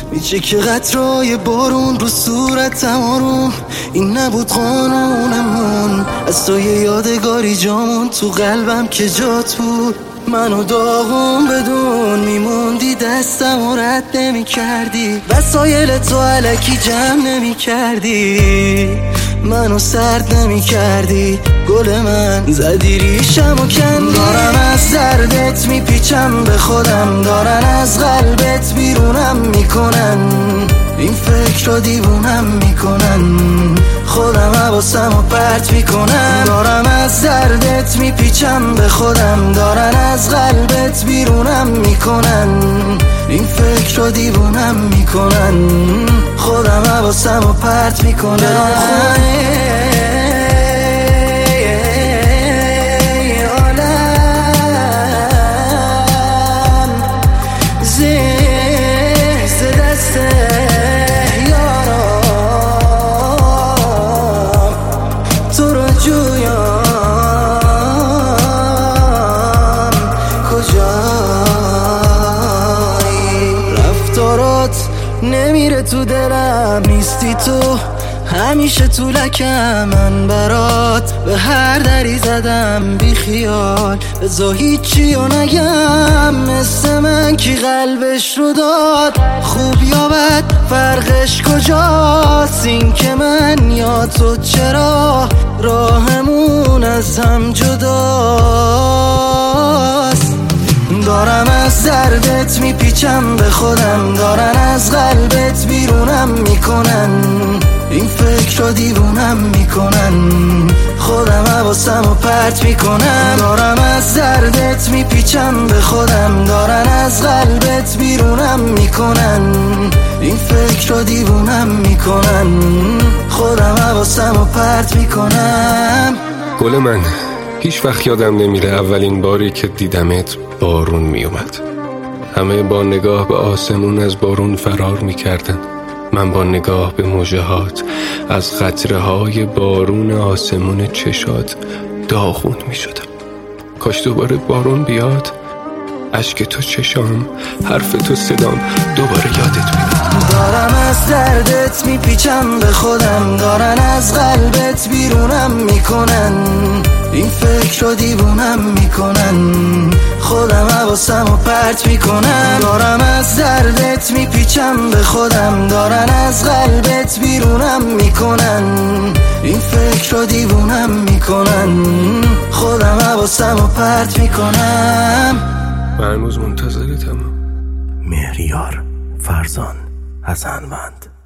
میشه که قطرهای بارون رو صورتم آروم. این نبود قانونمون، از تو یه یادگاری جامون تو قلبم که جات بود. منو داغون بدون میموندی، دستم و رد نمی کردی، وسایل تو علکی جمع نمی کردی، منو سرد نمی کردی. گل من زدی ریشم و کندی. دارم از دردت میپیچم به خودم، دارن از قلبت بیرونم میکنن، این فکر رو دیوونم میکنن، خودم حواسم رو پرت میکنم. دارم از دردت میپیچم به خودم، دارن از قلبت بیرونم میکنن، این فکر رو دیوونم میکنن، خودم حواسم رو پرت میکنم. نمیره تو دلم، نیستی تو همیشه تو لکم. من برات به هر دری زدم بی خیال، بذار هیچی رو نگم. مثل من کی قلبش رو داد، خوب یا بد فرقش کجاست؟ این که من یا تو چرا راهمون از هم جداست؟ دارم از دردت میپیچم به خودم، دارن از قلبت بیرونم میکنن، این فکر رو دیوونم میکنن، خودم حواسم رو پرت میکنم. دارم از دردت میپیچم به خودم، دارن از قلبت بیرونم میکنن، این فکر رو دیوونم میکنن، خودم حواسم رو پرت میکنم. گل من هیچ وقت یادم نمیره اولین باری که دیدمت بارون میومد. همه با نگاه به آسمون از بارون فرار میکردن، من با نگاه به موجهات از قطره های بارون آسمون چشات داغون میشدم. کاش دوباره بارون بیاد، اشک تو چشام، حرف تو صدام، دوباره یادت بیاد. دارم از دردت میپیچم به خودم، دارن از قلبت بیرونم میکنن، این فکر رو دیوونم میکنن، خودم حواسم رو پرت میکنم. دارم از دردت میپیچم به خودم، دارن از قلبت بیرونم میکنن، این فکر رو دیوونم میکنن، خودم حواسم رو پرت میکنم. من هنوز منتظرتم. مهریار فرزان حسنوند.